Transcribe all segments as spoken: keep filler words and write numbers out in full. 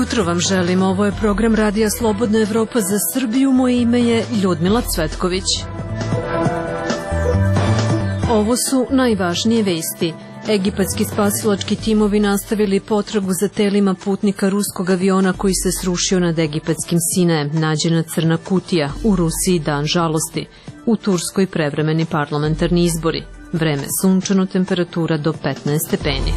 jutro vam želim. Ovo je program Radija Slobodna Evropa za Srbiju. Moje ime je Ljudmila Cvetković. Ovo su najvažnije vesti. Egipatski spasilački timovi nastavili potragu za telima putnika ruskog aviona koji se srušio nad egipatskim Sinajem. Nađena crna kutija. U Rusiji dan žalosti. U Turskoj prevremeni parlamentarni izbori. Vreme sunčano, temperatura do petnaest stepeni.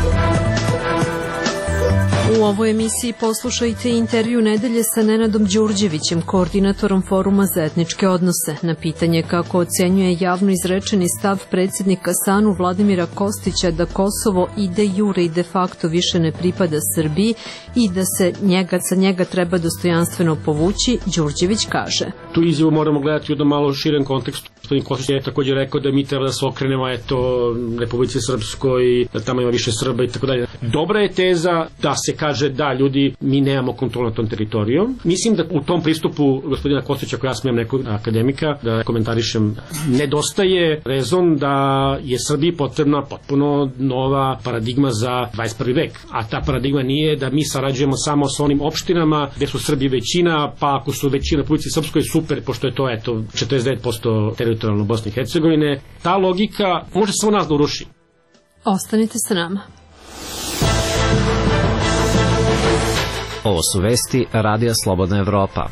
U ovoj emisiji poslušajte intervju nedelje sa Nenadom Đurđevićem, koordinatorom Foruma za etničke odnose. Na pitanje kako ocenjuje javno izrečeni stav predsjednika SANU Vladimira Kostića da Kosovo i de jure i de facto više ne pripada Srbiji i da se njega, sa njega treba dostojanstveno povući, Đurđević kaže. Tu izjavu moramo gledati u jednom malo širem kontekstu. Gospodin Kostić je također rekao da mi treba da se okrenemo eto Republici Srpskoj, da tamo ima više Srba i tako dalje. Dobra je teza da se kaže da ljudi, mi nemamo kontrolu nad tom teritorijom. Mislim da u tom pristupu gospodina Kostića, ako ja smijem nekog akademika da komentarišem, nedostaje rezon da je Srbiji potrebna potpuno nova paradigma za dvadeset prvi vek. A ta paradigma nije da mi sarađujemo samo sa onim opštinama gde su Srbi većina, pa ako su većina u Republici Srpskoj, super, pošto je to eto četrdeset devet posto teritorijalno Bosne i Hercegovine. Ta logika može samo nas da uruši. Ostanite sa nama. Ovo su vesti Radija Slobodna Evropa.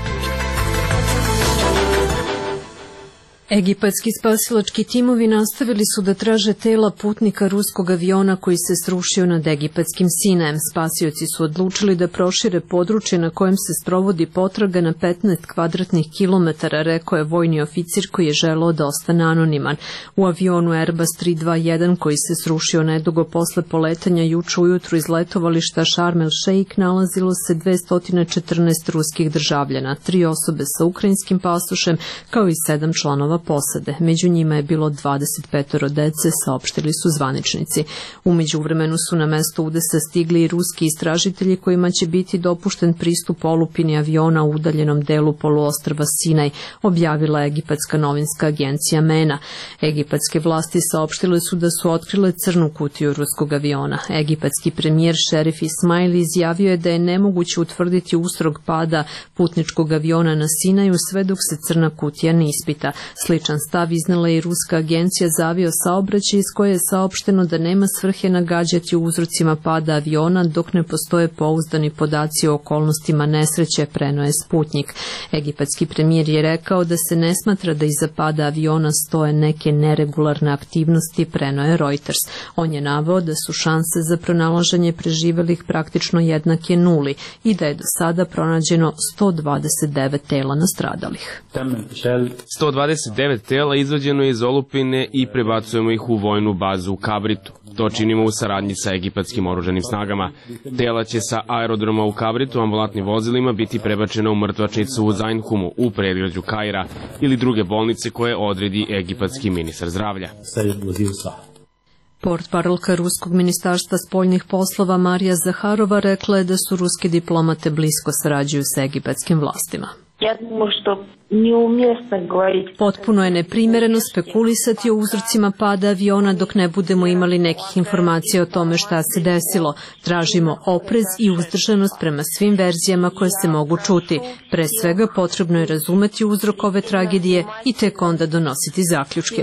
Egipatski spasilački timovi nastavili su da traže tela putnika ruskog aviona koji se srušio nad egipatskim Sinajem. Spasioci su odlučili da prošire područje na kojem se sprovodi potraga na petnaest kvadratnih kilometara, rekao je vojni oficir koji je želeo da ostane anoniman. U avionu Airbus tri dva jedan koji se srušio nedugo posle poletanja juče ujutru iz letovališta Sharm el Sheikh nalazilo se dvesta četrnaest ruskih državljana, tri osobe sa ukrajinskim pasošem kao i sedam članova posade. Među njima je bilo dvadeset petoro dece, saopštili su zvaničnici. U međuvremenu su na mesto udesa stigli i ruski istražitelji kojima će biti dopušten pristup olupini aviona u udaljenom delu poluostrva Sinaj, objavila egipatska novinska agencija MENA. Egipatske vlasti saopštile su da su otkrile crnu kutiju ruskog aviona. Egipatski premijer Šerif Ismail izjavio je da je nemoguće utvrditi uzrok pada putničkog aviona na Sinaju sve dok se crna kutija ne ispita. Sličan stav iznela i ruska agencija za avio saobraćaj iz koje je saopšteno da nema svrhe nagađati o uzrocima pada aviona dok ne postoje pouzdani podaci o okolnostima nesreće, preneo je Sputnik. Egipatski premijer je rekao da se ne smatra da iza pada aviona stoje neke neregularne aktivnosti, preneo je Reuters. On je naveo da su šanse za pronalaženje preživelih praktično jednake nuli i da je do sada pronađeno sto dvadeset devet tela nastradalih. sto dvadeset devet tela izvađeno je iz olupine i prebacujemo ih u vojnu bazu u Kabritu. To činimo u saradnji sa egipatskim oružanim snagama. Tela će sa aerodroma u Kabritu ambulantnim vozilima biti prebačena u mrtvačnicu u Zainhumu u predgrađu Kaira ili druge bolnice koje odredi egipatski ministar zdravlja. Portparolka Ruskog ministarstva spoljnih poslova Marija Zaharova rekla je da su ruske diplomate blisko sarađuju sa egipatskim vlastima. Potpuno je neprimereno spekulisati o uzrocima pada aviona dok ne budemo imali nekih informacija o tome šta se desilo. Tražimo oprez i uzdržanost prema svim verzijama koje se mogu čuti. Pre svega potrebno je razumeti uzrok ove tragedije i tek onda donositi zaključke.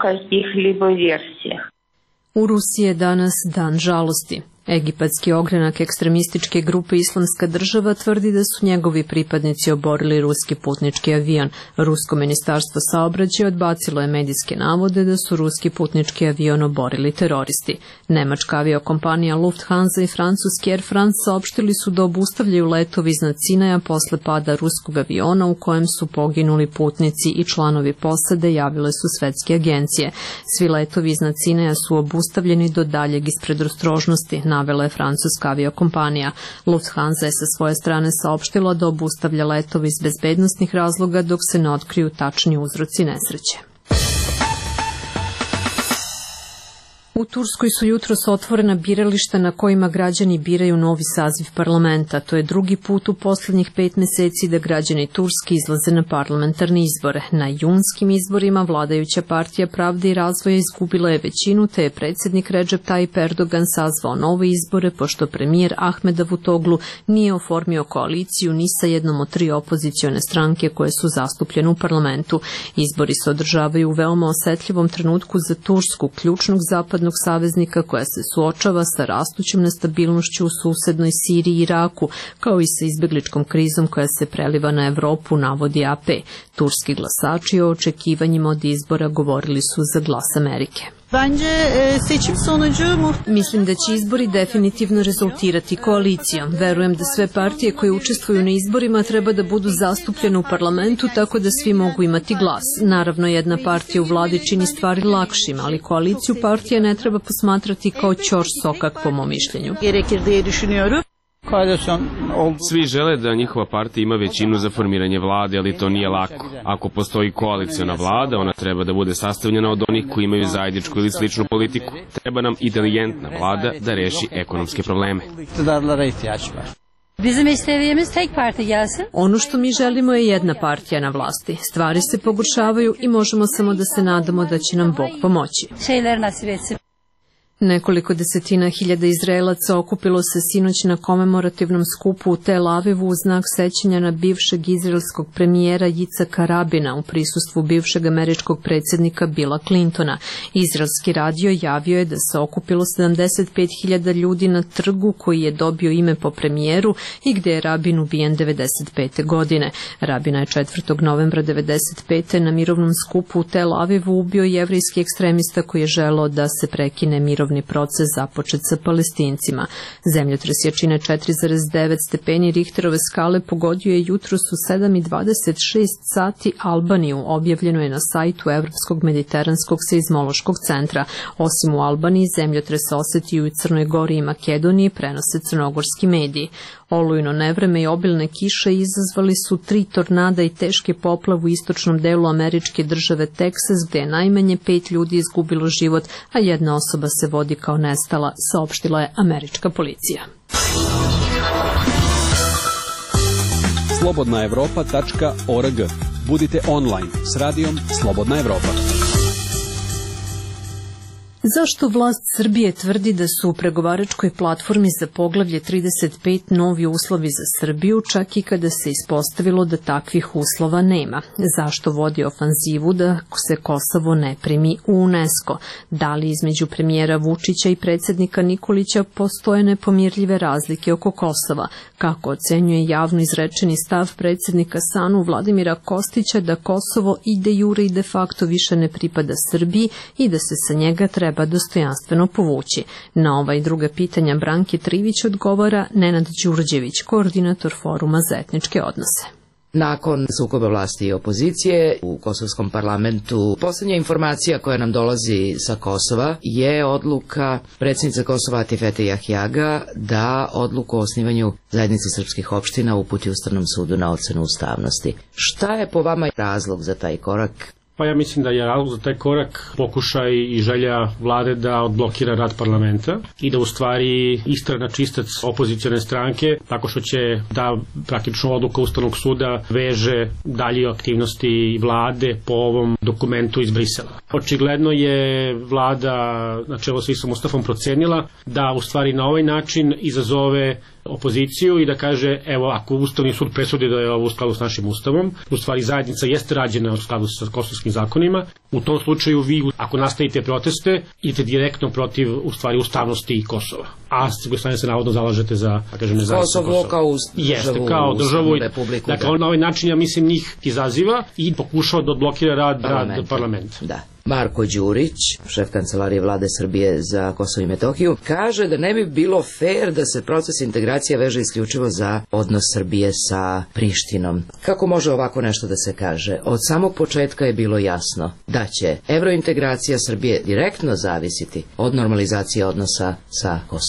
U Rusiji je danas dan žalosti. Egipatski ogranak ekstremističke grupe Islamska država tvrdi da su njegovi pripadnici oborili ruski putnički avion. Rusko ministarstvo saobraćaja odbacilo je medijske navode da su ruski putnički avion oborili teroristi. Nemačka aviokompanija Lufthansa i francuski Air France saopštili su da obustavljaju letovi iznad Sinaja posle pada ruskog aviona u kojem su poginuli putnici i članovi posade, javile su svetske agencije. Svi letovi iznad Sinaja su obustavljeni do daljeg iz predostrožnosti, navela je francuska aviokompanija. Lufthansa je sa svoje strane saopštila da obustavlja letove iz bezbednosnih razloga dok se ne otkriju tačni uzroci nesreće. U Turskoj su jutros otvorena birališta na kojima građani biraju novi saziv parlamenta. To je drugi put u poslednjih pet meseci da građani Turske izlaze na parlamentarne izbore. Na junskim izborima vladajuća partija Pravde i razvoja izgubila je većinu, te je predsjednik Recep Tayyip Erdogan sazvao nove izbore, pošto premijer Ahmed Davutoglu nije oformio koaliciju ni sa jednom od tri opozicione stranke koje su zastupljene u parlamentu. Izbori se održavaju u veoma osetljivom trenutku za Tursku, ključnog zapadnog saveznika koja se suočava sa rastućom nestabilnošću u susednoj Siriji i Iraku, kao i sa izbegličkom krizom koja se preliva na Evropu, navodi A P. Turski glasači o očekivanjima od izbora govorili su za Glas Amerike. Mislim da će izbori definitivno rezultirati koalicijom. Verujem da sve partije koje učestvuju na izborima treba da budu zastupljene u parlamentu tako da svi mogu imati glas. Naravno, jedna partija u vladi čini stvari lakšim, ali koaliciju partija ne treba posmatrati kao ćor sokak, po mom mišljenju. Svi žele da njihova partija ima većinu za formiranje vlade, ali to nije lako. Ako postoji koaliciona vlada, ona treba da bude sastavljena od onih koji imaju zajedničku ili sličnu politiku. Treba nam inteligentna vlada da reši ekonomske probleme. Ono što mi želimo je jedna partija na vlasti. Stvari se pogoršavaju i možemo samo da se nadamo da će nam Bog pomoći. Nekoliko desetina hiljada Izraelaca okupilo se sinoć na komemorativnom skupu u Tel Avivu u znak sećanja na bivšeg izraelskog premijera Jicaka Rabina u prisustvu bivšeg američkog predsjednika Billa Clintona. Izraelski radio javio je da se okupilo sedamdeset pet hiljada ljudi na trgu koji je dobio ime po premijeru i gde je Rabin ubijen devedeset pete. godine. Rabina je četvrtog novembra devedeset pete. na mirovnom skupu u Tel Avivu ubio jevrejski ekstremista koji je želeo da se prekine mirovni proces započet sa Palestincima. Zemljotres jačine četiri zarez devet stepeni Richterove skale pogodio je jutros u sedam i dvadeset šest sati Albaniju, objavljeno je na sajtu Evropskog mediteranskog seizmološkog centra. Osim u Albaniji, zemljotres osetio i u Crnoj Gori i Makedoniji, prenose crnogorski mediji. Olujno nevreme i obilne kiše izazvali su tri tornada i teške poplave u istočnom delu američke države Teksas, gde je najmanje pet ljudi izgubilo život, a jedna osoba se vodi kao nestala, saopštila je američka policija. slobodna evropa tačka org. Budite online s radijom Slobodna Evropa. Zašto vlast Srbije tvrdi da su u pregovaračkoj platformi za poglavlje trideset pet novi uslovi za Srbiju, čak i kada se ispostavilo da takvih uslova nema? Zašto vodi ofanzivu da se Kosovo ne primi u UNESCO? Da li između premijera Vučića i predsjednika Nikolića postoje nepomirljive razlike oko Kosova? Kako ocenjuje javno izrečeni stav predsjednika S A N U Vladimira Kostića da Kosovo i de jure i de facto više ne pripada Srbiji i da se sa njega treba dostojanstveno povući? Na ova i druga pitanja Branki Trivić odgovara Nenad Đurđević, koordinator Foruma za etničke odnose. Nakon sukoba vlasti i opozicije u kosovskom parlamentu, poslednja informacija koja nam dolazi sa Kosova je odluka predsjednice Kosova Atifete Jahjaga da odluku o osnivanju zajednice srpskih opština uputi Ustavnom sudu na ocenu ustavnosti. Šta je po vama razlog za taj korak? Pa ja mislim da je razlog za taj korak pokušaj i želja vlade da odblokira rad parlamenta i da u stvari istera na čistac opozicione stranke tako što će da praktično odluka Ustavnog suda veže dalje aktivnosti vlade po ovom dokumentu iz Brisela. Očigledno je vlada na čelu sa Isom Mustafom procenila da u stvari na ovaj način izazove opoziciju i da kaže, evo, ako Ustavni sud presudi da je ovo u skladu s našim ustavom, u stvari zajednica jeste rađena u skladu sa kosovskim zakonima, u tom slučaju vi, ako nastavite proteste, idete direktno protiv, u stvari, ustavnosti Kosova. A s druge strane se navodno zalažete za, da kažem, nezavisnost Kosova. Kosovo kao državu, jeste, kao državu, republiku. Dakle, on na ovaj način, ja mislim, njih izaziva i pokušava da odblokira rad parlamenta. Rad parlamenta. Da. Marko Đurić, šef kancelarije vlade Srbije za Kosovo i Metohiju, kaže da ne bi bilo fair da se proces integracija veže isključivo za odnos Srbije sa Prištinom. Kako može ovako nešto da se kaže? Od samog početka je bilo jasno da će evrointegracija Srbije direktno zavisiti od normalizacije odnosa sa Kosovom.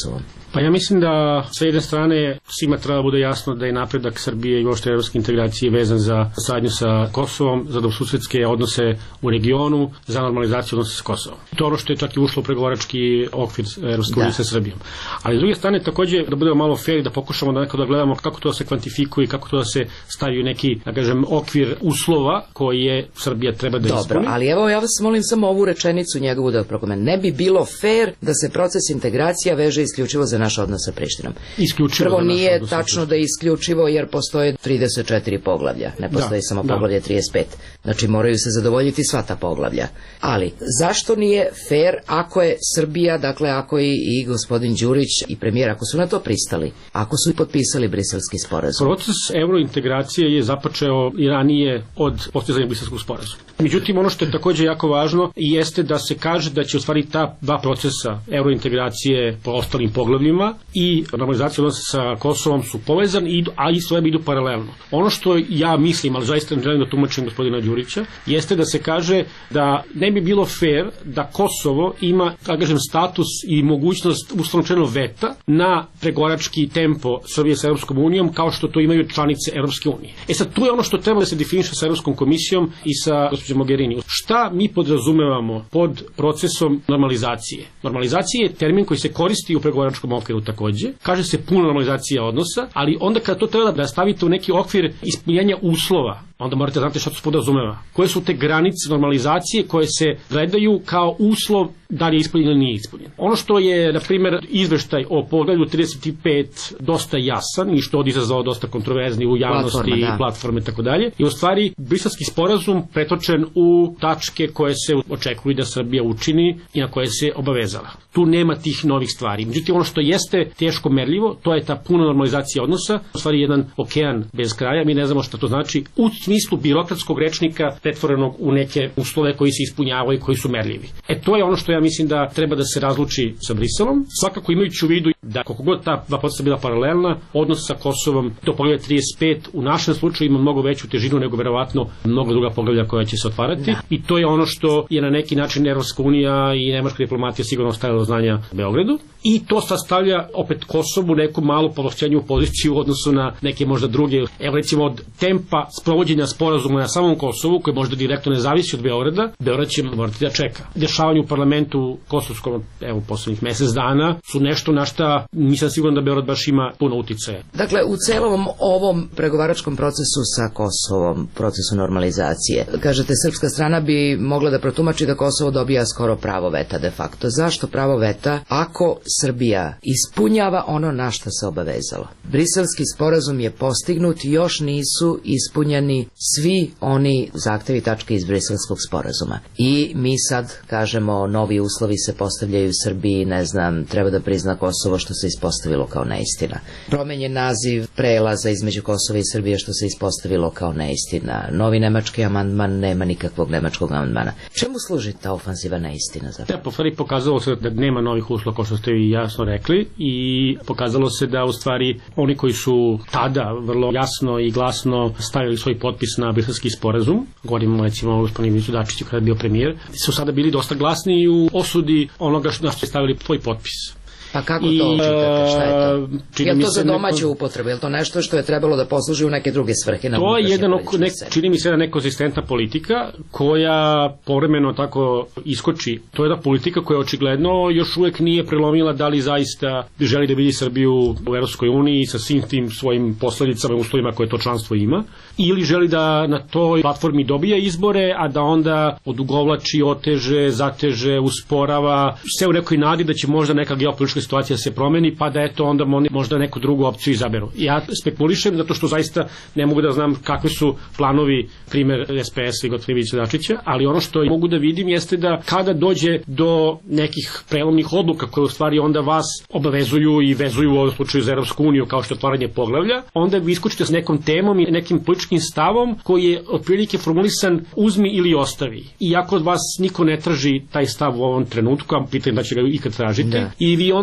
Pa ja mislim da sa jedne strane svima treba bude jasno da je napredak Srbije i uopšte evropske integracije vezan za saradnju sa Kosovom, za dobrosusedske odnose u regionu, za normalizaciju odnosa sa Kosovom. To ono što je čak i ušlo u pregovarački okvir Evropske unije sa Srbijom. Ali s druge strane takođe da budemo malo fair, da pokušamo da nekako da gledamo kako to se kvantifikuje, kako to da se stavi u neki, da kažem, okvir uslova koje Srbija treba da ispuni. Dobro, ali evo ja vas molim samo ovu rečenicu njegovu da prokomentam. Ne bi bilo fair da se proces integracija veže isključivo za naš odnos sa Prištinom. Isključivo. Prvo nije tačno da je isključivo jer postoje trideset četiri poglavlja, ne postoji da, samo poglavlje trideset pet. Znači moraju se zadovoljiti sva ta poglavlja. Ali zašto nije fair ako je Srbija, dakle ako i, i gospodin Đurić i premijer, ako su na to pristali, ako su potpisali Briselski sporazum? Proces eurointegracije je započeo i ranije od postizanja Briselskog sporazuma. Međutim, ono što je takođe jako važno jeste da se kaže da će u stvari ta dva procesa eurointegracije po ostalim poglavljima i normalizacija odnosa sa Kosovom su povezani, a isto vreme idu paralelno. Ono što ja mislim, ali zaista ne želim da tumačim gospodina Đurića, jeste da se kaže da ne bi bilo fair da Kosovo ima, da kažem, status i mogućnost uslovno veta na pregovarački tempo Srbije sa Evropskom unijom kao što to imaju članice Evropske unije. E sad, tu je ono što treba da se definiše sa Evropskom komisijom i sa gospođom Mogherini. Šta mi podrazumevamo pod procesom normalizacije? Normalizacija je termin koji se koristi u pregovaračkom okviru takođe. Kaže se puna normalizacija odnosa, ali onda kada to treba da stavite u neki okvir ispunjenja uslova, onda morate znati šta to se podrazumeva. Koje su te granice normalizacije koje se gledaju kao uslov da li je ispunjen ili nije ispunjen. Ono što je, na primjer, izveštaj o poglavlju trideset pet dosta jasan i što je izazvao dosta kontroverzni u javnosti i platforme i tako dalje, je u stvari Briselski sporazum pretočen u tačke koje se očekuju da Srbija učini i na koje se obavezala. Tu nema tih novih stvari. Međutim, ono što jeste teško merljivo, to je ta puna normalizacija odnosa, u stvari jedan okean bez kraja, mi ne znamo šta to znači u smislu birokratskog rečnika pretvorenog u neke uslove koji se ispunjavaju i koji su merljivi. E to je ono što ja mislim da treba da se razluči sa Briselom, svakako imajući u vidu da koliko god ta dva procesa bila paralelna, odnos sa Kosovom do poglavlja trideset pet u našem slučaju ima mnogo veću težinu nego verovatno mnogo druga poglavlja koja će se otvarati da. I to je ono što je na neki način Evropska unija i nemačka diplomatija sigurno stavila do znanja Beogradu i to sastavlja opet Kosovu neku malu povlašćenju poziciju u odnosu na neke možda druge, evo recimo od tempa sprovođenja sporazuma na samom Kosovu koji možda direktno ne zavisi od Beograda, Beograd će morati da čeka. Dešavanje u parlamentu kosovskom, evo poslednjih mesec dana su nešto na šta nisam siguran da Beograd baš ima puno uticaja. Dakle, u celom ovom pregovaračkom procesu sa Kosovom, procesu normalizacije, kažete srpska strana bi mogla da protumači da Kosovo dobija skoro pravo veta de facto. Zašto pravo veta ako Srbija ispunjava ono na šta se obavezalo? Briselski sporazum je postignut, još nisu ispunjeni svi oni zahtevi tačke iz Briselskog sporazuma. I mi sad kažemo novi uslovi se postavljaju Srbiji, ne znam, treba da prizna Kosovo što se ispostavilo kao neistina. Promenjen naziv prelaza između Kosova i Srbije što se ispostavilo kao neistina. Novi nemački amandman, nema nikakvog nemačkog amandmana. Čemu služi ta ofanziva neistina? Ja, po stvari pokazalo se da nema novih uslova kao što ste vi jasno rekli i pokazalo se da u stvari oni koji su tada vrlo jasno i glasno stavili svoj potpis na Briselski sporazum, govorimo recimo o gospodinu Iviću Dačiću kada je bio premijer, su sada bili dosta glasni u osudi onoga što ste stavili svoj potpis. Pa kako to očitate, šta je to? Je li to za domaću neko... upotrebu, je li to nešto što je trebalo da posluži u neke druge svrhe? To je jedan, nek, čini mi se, jedna nekonzistentna politika koja povremeno tako iskoči. To je da politika koja očigledno još uvek nije prelomila da li zaista želi da vidi Srbiju u Evropskoj uniji sa svim tim svojim posledicama i uslovima koje to članstvo ima, ili želi da na toj platformi dobija izbore, a da onda odugovlači, oteže, zateže, usporava, sve u nekoj nadi da će možda neka geopolitička situacija se promeni, pa da eto onda oni možda neku drugu opciju izaberu. Ja spekulišem zato što zaista ne mogu da znam kakvi su planovi, primer S P S i gospodina Ivića Dačića, ali ono što mogu da vidim jeste da kada dođe do nekih prelomnih odluka koje u stvari onda vas obavezuju i vezuju u ovom slučaju za Evropsku uniju kao što je otvaranje poglavlja, onda vi iskočite s nekom temom i nekim političkim stavom koji je otprilike formulisan uzmi ili ostavi. I ako od vas niko ne traži taj stav u ovom trenutku, a pitam da će ga ikad tražite, da. I vi onda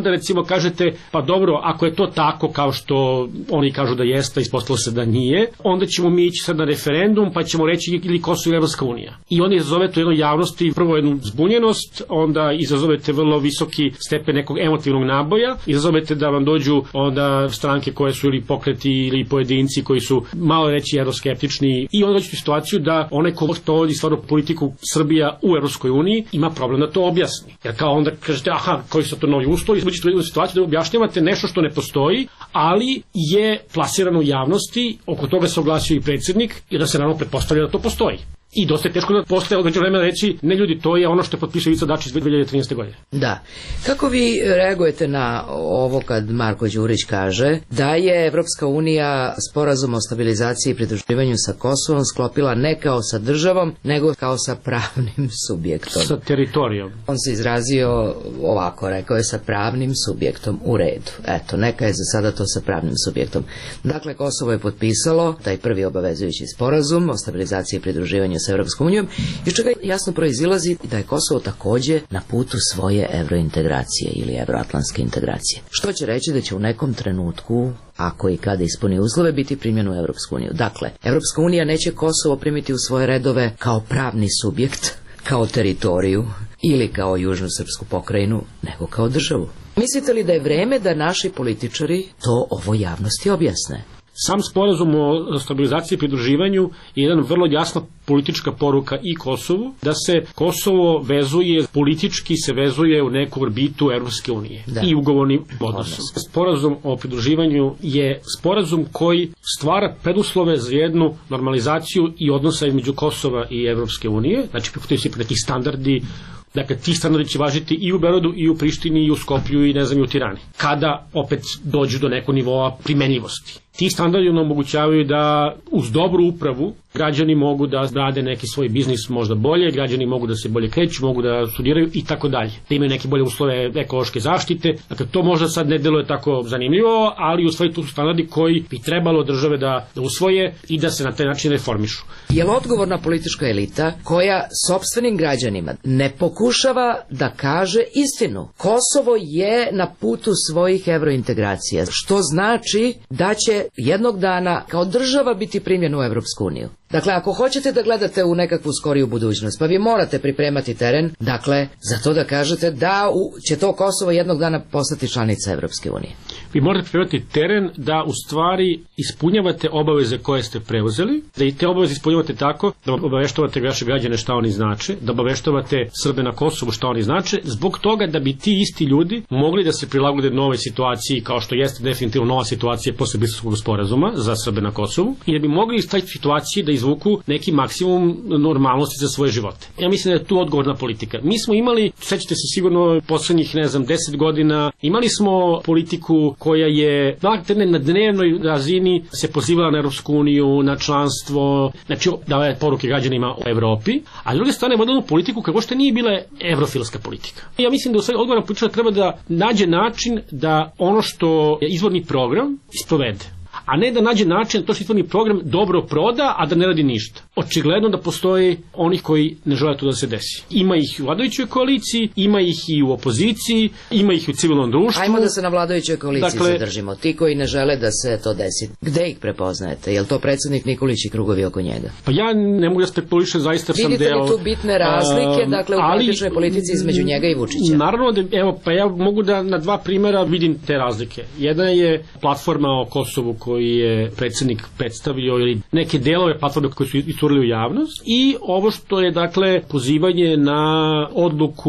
onda recimo kažete, pa dobro, ako je to tako kao što oni kažu da jeste, ispostavilo se da nije, onda ćemo mi ići sad na referendum, pa ćemo reći ili Kosovo ili Evropska unija. I onda izazovete u jednoj javnosti prvo jednu zbunjenost, onda izazovete vrlo visoki stepen nekog emotivnog naboja, izazovete da vam dođu onda stranke koje su ili pokreti ili pojedinci koji su malo reći euroskeptični i onda dođete u situaciju da onaj ko sprovodi stvarno politiku Srbija u Evropskoj uniji ima problem da to objasni. Jer kao onda kažete, aha, koji su to novi uslovi, dođete u jednu situaciju da objašnjavate nešto što ne postoji, ali je plasirano u javnosti, oko toga se oglasio i predsjednik i da se naravno pretpostavlja da to postoji. I dosta je teško da posle određeno vremena reći, ne ljudi, to je ono što je potpisao Ivica Dačić dve hiljade trinaeste. godine. Da. Kako vi reagujete na ovo kad Marko Đurić kaže da je Evropska unija sporazum o stabilizaciji i pridruživanju sa Kosovom sklopila ne kao sa državom, nego kao sa pravnim subjektom? Sa teritorijom. On se izrazio ovako, rekao je sa pravnim subjektom, u redu. Eto, neka je za sada to sa pravnim subjektom. Dakle, Kosovo je potpisalo taj prvi obavezujući sporazum o stabilizaciji i pridruživanju sa Evropskom unijom, iz čega jasno proizilazi da je Kosovo takođe na putu svoje evrointegracije ili evroatlantske integracije. Što će reći da će u nekom trenutku, ako i kada ispuni uslove, biti primljen u Evropsku uniju. Dakle, Evropska unija neće Kosovo primiti u svoje redove kao pravni subjekt, kao teritoriju ili kao južnu srpsku pokrajinu, nego kao državu. Mislite li da je vreme da naši političari to ovo javnosti objasne? Sam sporazum o stabilizaciji i pridruživanju je jedan vrlo jasna politička poruka i Kosovu, da se Kosovo vezuje, politički se vezuje u neku orbitu Evropske unije i ugovornim odnosom. Sporazum o pridruživanju je sporazum koji stvara preduslove za jednu normalizaciju i odnosa između Kosova i Evropske unije, znači prihvataju se neki standardi. Dakle, ti standardi će važiti i u Beogradu, i u Prištini, i u Skoplju, i ne znam, i u Tirani. Kada opet dođu do nekog nivoa primenjivosti. Ti standardi nam omogućavaju da uz dobru upravu građani mogu da rade neki svoj biznis možda bolje, građani mogu da se bolje kreću, mogu da studiraju i tako dalje. Da imaju neke bolje uslove ekološke zaštite. Dakle, to možda sad ne deluje tako zanimljivo, ali u stvari tu su standardi koji bi trebalo države da, da usvoje i da se na taj način reformišu. Je li odgovorna politička elita koja sopstvenim građanima ne pokušava da kaže istinu? Kosovo je na putu svojih evrointegracija, što znači da će jednog dana kao država biti primljen u Evropsku uniju. Dakle, ako hoćete da gledate u nekakvu skoriju budućnost, pa vi morate pripremati teren, dakle, za to da kažete da u, će to Kosovo jednog dana postati članica Evropske unije. Vi morate pripremati teren da u stvari ispunjavate obaveze koje ste preuzeli, da i te obaveze ispunjavate tako da obaveštavate vaše građane šta oni znače, da obaveštavate Srbe na Kosovu šta oni znače, zbog toga da bi ti isti ljudi mogli da se prilagode nove situaciji, kao što jeste definitivno nova situacija posle Briselskog sporazuma za Srbe na Kosovu, i da bi mogli iz taj situacije da izvuku neki maksimum normalnosti za svoje živote. Ja mislim da je tu odgovorna politika. Mi smo imali, sećate se sigurno poslednjih, ne znam, deset godina, imali smo politiku koja je na dnevnoj razini se pozivala na Evropsku uniju, na članstvo, znači davala poruke građanima o Evropi, a s druge strane vodila politiku kako što nije bila evrofilska politika. Ja mislim da u sve odgovorna politika treba da nađe način da ono što je izvorni program isprovede, a ne da nađe način da to što izvorni program dobro proda, a da ne radi ništa. Očigledno da postoje onih koji ne žele to da se desi. Ima ih u vladajućoj koaliciji, ima ih i u opoziciji, ima ih u civilnom društvu. Ajmo da se na vladajućoj koaliciji dakle, zadržimo. Ti koji ne žele da se to desi, gde ih prepoznajete? Je li to predsjednik Nikolić i krugovi oko njega? Pa ja ne mogu da spekulišem, zaista sam deo... Vidite li tu bitne razlike, um, dakle, u političnoj politici između njega i Vučića? Naravno da, evo, pa ja mogu da na dva primjera vidim te razlike. Jedna je platforma o Kosovu koji je predsjednik predstavio ili neke delove platforme koje su isturili u javnost i ovo što je dakle pozivanje na odluku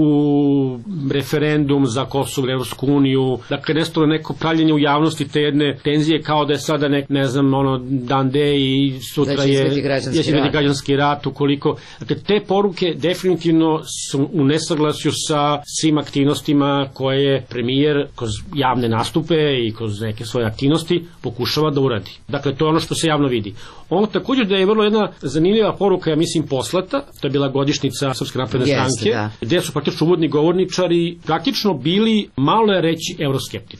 referendum za Kosovo i Evropsku uniju, dakle nestalo neko pravljenje u javnosti te jedne tenzije kao da je sada nek, ne znam, ono dan D i sutra da je građanski, rat. građanski rat ukoliko, dakle te poruke definitivno su u nesaglasju sa svim aktivnostima koje je premijer kroz javne nastupe i kroz neke svoje aktivnosti pokušava da uradi. Dakle, to je ono što se javno vidi. Ono također da je vrlo jedna zanimljiva poruka, ja mislim, poslata, to je bila godišnjica Srpske napredne stranke, gdje su praktično uvodni govorničari praktično bili, malo je reći, euroskeptični.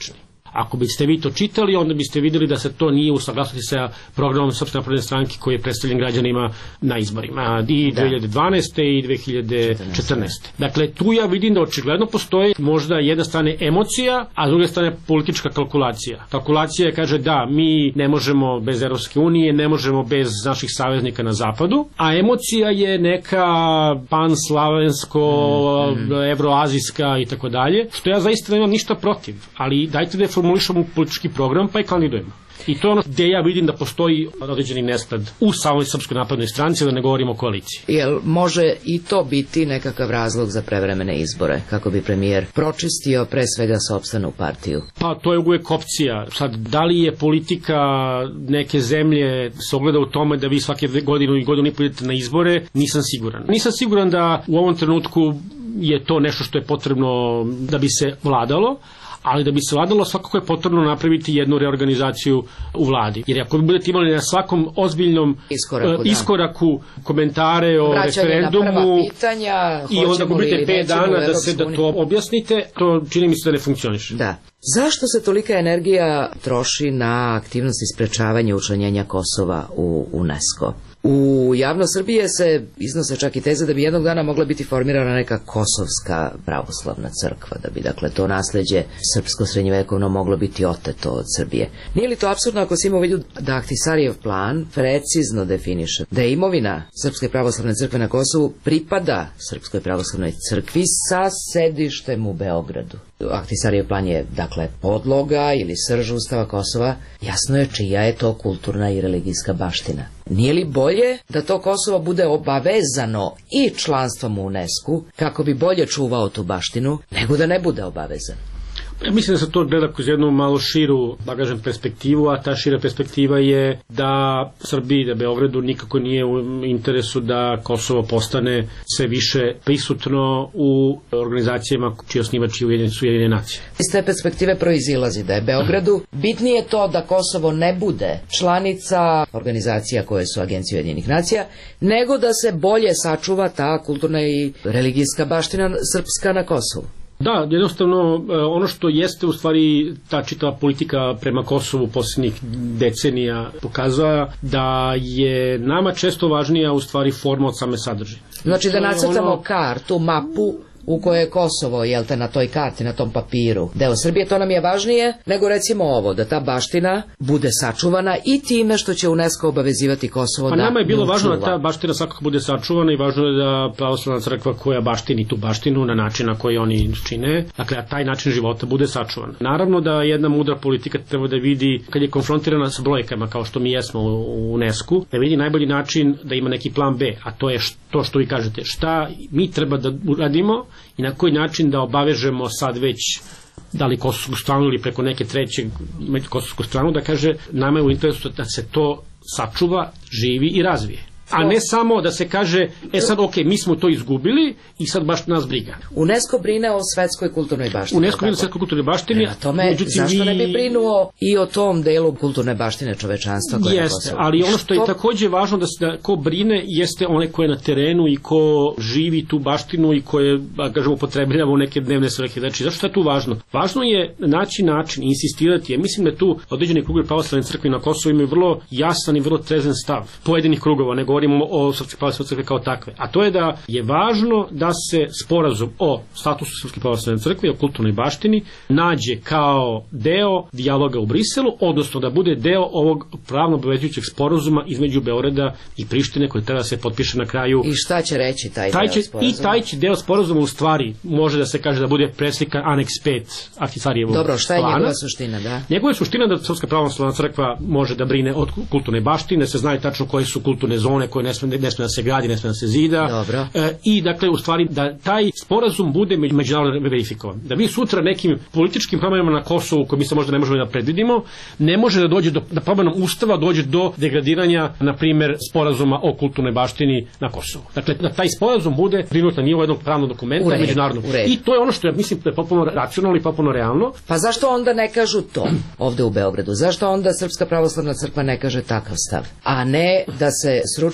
Ako biste vi to čitali, onda biste videli da se to nije u saglasnosti sa programom Srpske napredne stranke koji je predstavljen građanima na izborima i dve hiljade dvanaeste. i dve hiljade četrnaeste. Dakle, tu ja vidim da očigledno postoji možda jedna strane emocija, a s druge strane politička kalkulacija. Kalkulacija kaže da mi ne možemo bez Evropske unije, ne možemo bez naših saveznika na zapadu, a emocija je neka panslavensko, mm, mm. evroazijska i tako dalje, što ja zaista nemam ništa protiv, ali dajte da formulišemo politički program pa i kandidujemo. I to je ono gde ja vidim da postoji određeni nesklad u samoj Srpskoj naprednoj stranci, da ne govorimo o koaliciji. Jel može i to biti nekakav razlog za prevremene izbore, kako bi premijer pročistio pre svega sopstvenu partiju? Pa to je uvijek opcija. Sad, da li je politika neke zemlje se ogleda u tome da vi svake godinu i godinu i pol idete na izbore, nisam siguran. Nisam siguran da u ovom trenutku je to nešto što je potrebno da bi se vladalo, ali da bi se vladalo svakako je potrebno napraviti jednu reorganizaciju u vladi. Jer ako vi budete imali na svakom ozbiljnom iskoraku, uh, iskoraku komentare o vraćanje referendumu pitanja, i onda gubite pet dana da se da to objasnite, to čini mi se da ne funkcioniše. Da. Zašto se tolika energija troši na aktivnosti sprečavanja učlanjenja Kosova u UNESCO? U javnost Srbije se iznose čak i teze da bi jednog dana mogla biti formirana neka kosovska pravoslavna crkva, da bi dakle to nasleđe srpsko srednjevekovno moglo biti oteto od Srbije. Nije li to apsurdno ako se ima u vidu da Ahtisarijev plan precizno definiše da je imovina Srpske pravoslavne crkve na Kosovu pripada Srpskoj pravoslavnoj crkvi sa sedištem u Beogradu? Ahtisarijev plan je dakle podloga ili srž Ustava Kosova. Jasno je čija je to kulturna i religijska baština. Nije li bolje da to Kosovo bude obavezano i članstvom u UNESCO kako bi bolje čuvao tu baštinu, nego da ne bude obavezan? Ja mislim da se to gleda kroz jednu malo širu, da kažem, perspektivu, a ta šira perspektiva je da Srbiji, da Beogradu nikako nije u interesu da Kosovo postane sve više prisutno u organizacijama čiji osnivači su Ujedinjene nacije. Iz te perspektive proizilazi da je Beogradu bitnije to da Kosovo ne bude članica organizacija koje su Agencije Ujedinjenih nacija, nego da se bolje sačuva ta kulturna i religijska baština srpska na Kosovu. Da, jednostavno ono što jeste u stvari ta čitava politika prema Kosovu posljednjih decenija pokazala da je nama često važnija u stvari forma od same sadržine. Znači da nacrtamo ono... kartu, mapu u kojoj je Kosovo, jel te, na toj karti, na tom papiru, deo Srbije, to nam je važnije nego recimo ovo, da ta baština bude sačuvana i time što će UNESCO obavezivati Kosovo pa da nama je bilo ne važno čuva. Da ta baština svakako bude sačuvana i važno je da pravoslavna crkva koja baštini tu baštinu na način na koji oni čine, dakle, a taj način života bude sačuvan. Naravno da jedna mudra politika treba da vidi, kad je konfrontirana sa brojkama, kao što mi jesmo u UNESCO, da vidi najbolji način da ima neki plan B, a to je to što vi kažete, šta mi treba da uradimo i na koji način da obavežemo sad već da li kosovsku stranu ili preko neke treće kosovsku stranu, da kaže nama je u interesu da se to sačuva, živi i razvije. A ne samo da se kaže, e sad ok, mi smo to izgubili i sad baš nas briga. UNESCO brine o svetskoj kulturnoj baštini. UNESCO brine o svetskoj kulturnoj baštini. Prema tome, zašto ne bi brinuo i o tom delu kulturne baštine čovečanstva koje jeste, je Kosovo? Ali ono što je takođe važno da se da ko brine jeste onaj ko je na terenu i ko živi tu baštinu i ko je, da kažemo, upotrebljava u neke dnevne svrhe. Znači, zašto je tu važno? Važno je naći način, insistirati. Ja mislim da tu određeni krugovi pravoslavne crkve na Kosovu imaju vrlo jasan i vrlo trezan stav pojedinih krugova, nego govorimo o Srpske pravoslavne crkve kao takve. A to je da je važno da se sporazum o statusu Srpske pravoslavne crkve i o kulturnoj baštini nađe kao deo dijaloga u Briselu, odnosno da bude deo ovog pravno obavezujućeg sporazuma između Beograda i Prištine koji treba da se potpiše na kraju. I šta će reći taj, taj deo će, sporazuma? I taj će deo sporazuma u stvari može da se kaže da bude preslika aneks pet Ahtisarijevog plana. Dobro, šta je njegova suština, da? Njegova je suština da Srpska pravoslavna crkva može da brine od kulturne baštine, da se zna tačno koje su kulturne zone koje ne sme, ne sme da se gradi, ne sme da se zida. E, I dakle, u stvari, da taj sporazum bude međunarodno verifikovan. Da vi sutra nekim političkim promenama na Kosovu, koje mi se možda ne možemo da predvidimo, ne može da dođe do, da promenom ustava dođe do degradiranja, na primjer, sporazuma o kulturnoj baštini na Kosovu. Dakle, da taj sporazum bude prinutan nivo jednog pravnog dokumenta, red, međunarodnog. I to je ono što ja mislim da je potpuno racionalno i potpuno realno. Pa zašto onda ne kažu to ovde u Beogradu? Zašto onda Srpska pravoslavna crkva ne kaže takav stav? A ne da se sruči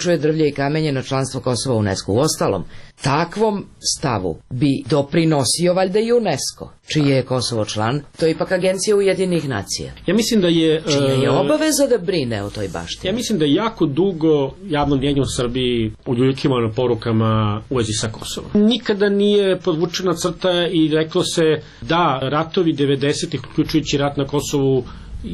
isporučuje drvlje i kamenje na članstvo Kosova u UNESCO. Uostalom, takvom stavu bi doprinosio valjda i UNESCO, čiji je Kosovo član, to je ipak agencija Ujedinjenih nacija. Ja mislim da je... Čija je obaveza da brine o toj baštini. Ja mislim da je jako dugo javno mnjenje u Srbiji uljuljkivano na porukama u vezi sa Kosovom. Nikada nije podvučena crta i reklo se da ratovi devedesetih, uključujući rat na Kosovu,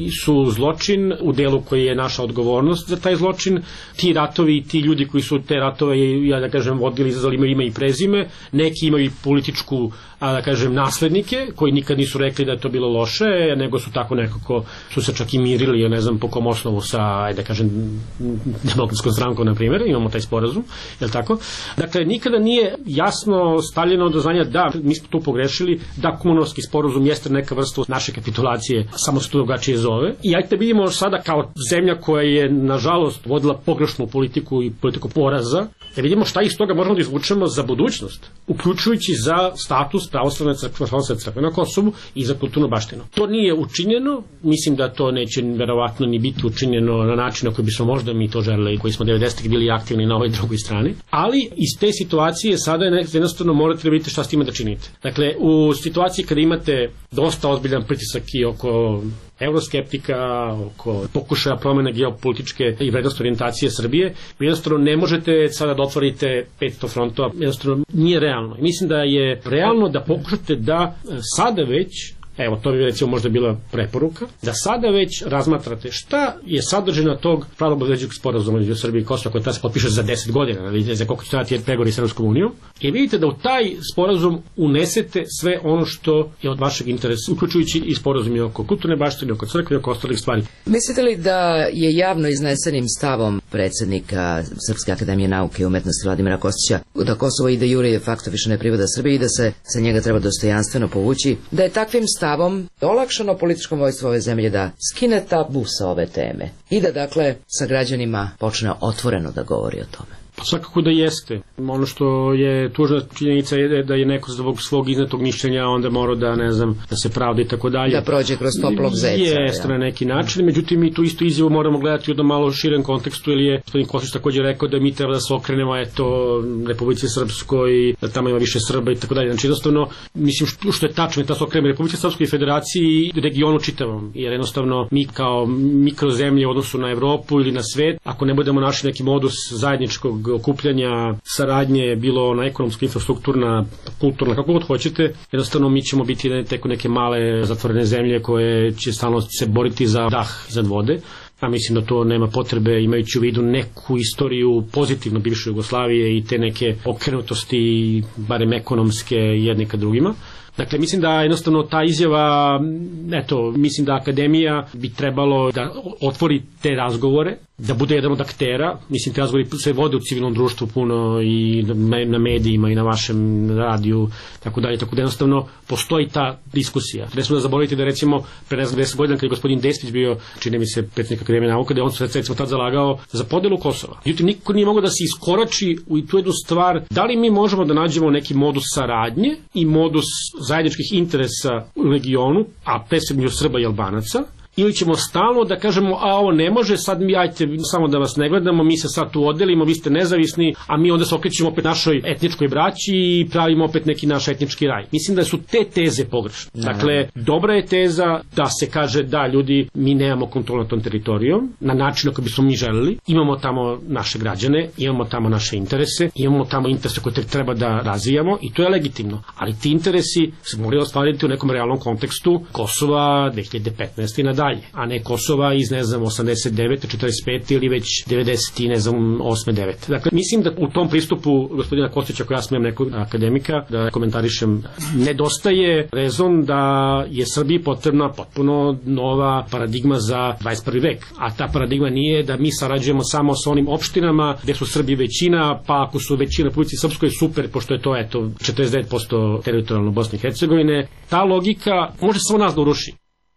su zločin u delu koji je naša odgovornost za taj zločin. Ti ratovi i ti ljudi koji su te ratove, ja da kažem, vodili, izazvali imaju ime i prezime, neki imaju i političku, a da kažem, naslednike koji nikad nisu rekli da je to bilo loše, nego su tako nekako, su se čak i mirili, ja ne znam po kom osnovu sa, ajde da kažem, Demokratskom strankom, na primjer, imamo taj sporazum, je li tako? Dakle, nikada nije jasno stavljeno do znanja da mi smo tu pogrešili, da Kumanovski sporazum jeste neka vrsta naše kapitulacije, samo se to drugačije zove. I ajte vidimo sada kao zemlja koja je, nažalost, vodila pogrešnu politiku i politiku poraza, da vidimo šta iz toga možemo da izvučemo za budućnost, uključujući za status pravoslavne crkve, pravoslavne crkve na Kosovu i za kulturnu baštinu. To nije učinjeno, mislim da to neće verovatno ni biti učinjeno na način na koji bismo možda mi to želeli, koji smo devedesetih bili aktivni na ovoj drugoj strani, ali iz te situacije sada je jednostavno morate da vidite šta s time da činite. Dakle, u situaciji kada imate dosta ozbiljan pritisak i oko euroskeptika, oko pokušaja promene geopolitičke i vrednostne orijentacije Srbije, vi jednostavno ne možete sada da otvorite petsto frontova, jednostavno nije realno. Mislim da je realno da pokušate da sada već, evo, to bi recimo možda bila preporuka, da sada već razmatrate šta je sadržina tog pravno obavezujućeg sporazuma između Srbije i Kosova koji treba se potpiše za deset godina, vidite za koliko će trajati pregovori sa Evropskom unijom, i vidite da u taj sporazum unesete sve ono što je od vašeg interesa, uključujući i sporazumi oko kulturne baštine, oko crkve i oko ostalih stvari. Mislite li da je javno iznesenim stavom predsjednika Srpske akademije nauke i umetnosti Vladimira Kostića da Kosovo ide jure de facto više ne pripada Srbiji i da se sa njega treba dostojanstveno povući, da je takvim stavom olakšano političkom vojstvu ove zemlje da skine tabu sa ove teme i da dakle sa građanima počne otvoreno da govori o tome? Pa svakako da jeste. Ono što je tužna činjenica je da je neko zbog svog iznetog mišljenja onda morao da, ne znam, da se pravda i tako dalje. Da prođe kroz toplog zeca. Jeste na neki način, međutim mi tu istu izjavu moramo gledati u jednom malo širem kontekstu, jer je gospodin Kostić također rekao da mi treba da se okrenemo eto Republici Srpskoj, da tamo ima više Srba i tako dalje. Znači jednostavno, mislim što, što je tačno, da se okrenemo Republici Srpskoj i Federaciji i regionu čitavom, jer jednostavno mi kao mikrozemlje u odnosu na Evropu ili na svet, ako ne budemo našli neki modus zajedničkog okupljanja, saradnje, bilo na ekonomska, infrastrukturna, kulturna, kako god hoćete, jednostavno mi ćemo biti tek neke male zatvorene zemlje koje će stalno se boriti za dah iznad vode. A mislim da to nema potrebe, imajući u vidu neku istoriju pozitivno bivše Jugoslavije i te neke okrenutosti, barem ekonomske, jedne ka drugima. Dakle, mislim da jednostavno ta izjava, eto, mislim da akademija bi trebalo da otvori te razgovore, da bude jedan od aktera, mislim te razgovori se vode u civilnom društvu puno i na medijima i na vašem radiju, tako dalje, tako da jednostavno postoji ta diskusija. Ne smo da zaboraviti da recimo pre ne znam deset godina kada je gospodin Despić bio, čini mi se predsjednik Akademije nauka, da on se recimo tad zalagao za podelu Kosova. Međutim, niko nije mogao da se iskorači u tu jednu stvar, da li mi možemo da nađemo neki modus saradnje i modus zajedničkih interesa u regionu, a presebno Srba i Albanaca, ili ćemo stalno da kažemo, a ovo ne može, sad mi ajte samo da vas ne gledamo, mi se sad tu odelimo, vi ste nezavisni, a mi onda se okrećemo opet našoj etničkoj braći i pravimo opet neki naš etnički raj. Mislim da su te teze pogrešne. Dakle, dobra je teza da se kaže da ljudi, mi nemamo kontrolu nad tom teritorijom, na način na koji bismo mi želeli, imamo tamo naše građane, imamo tamo naše interese, imamo tamo interese koje treba da razvijamo i to je legitimno. Ali ti interesi se moraju ostvariti u nekom realnom kontekstu Kosova dve hiljade petnaeste. na dalje, a ne Kosova iz, ne znam, osamdeset devete, četrdeset pete ili već devedeset, ne znam, osme, devete. Dakle, mislim da u tom pristupu gospodina Kostića, koja ja smijem nekog akademika da komentarišem, nedostaje rezon da je Srbiji potrebna potpuno nova paradigma za dvadeset prvi vek. A ta paradigma nije da mi sarađujemo samo sa onim opštinama gde su Srbi većina, pa ako su većina Republici Srpskoj, super, pošto je to, eto, četrdeset devet posto teritorijalno Bosne i Hercegovine. Ta logika može samo nas da uruši.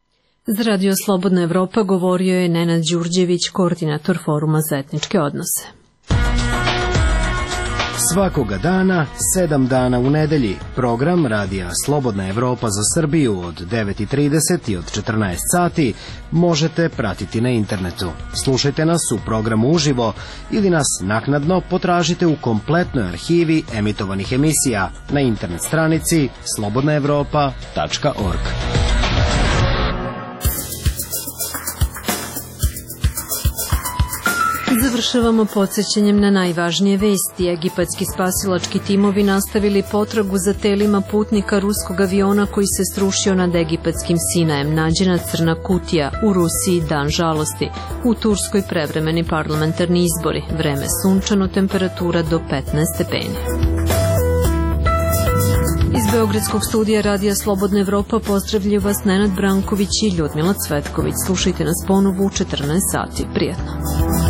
Za Radio Slobodna Evropa govorio je Nenad Đurđević, koordinator Foruma za etničke odnose. Svakoga dana, sedam dana u nedelji, program Radija Slobodna Evropa za Srbiju od devet i trideset i od četrnaest sati možete pratiti na internetu. Slušajte nas u programu uživo ili nas naknadno potražite u kompletnoj arhivi emitovanih emisija na internet stranici slobodna evropa tačka org. Završavamo podsjećanjem na najvažnije vesti. Egipatski spasilački timovi nastavili potragu za telima putnika ruskog aviona koji se srušio nad egipatskim Sinajem. Nađena crna kutija. U Rusiji dan žalosti. U Turskoj prevremeni parlamentarni izbori. Vreme sunčano, temperatura do petnaest stepeni. Iz Beogradskog studija Radija Slobodna Evropa pozdravljaju vas Nenad Branković i Ljudmila Cvetković. Slušajte nas ponovo u četrnaest sati. Prijetno.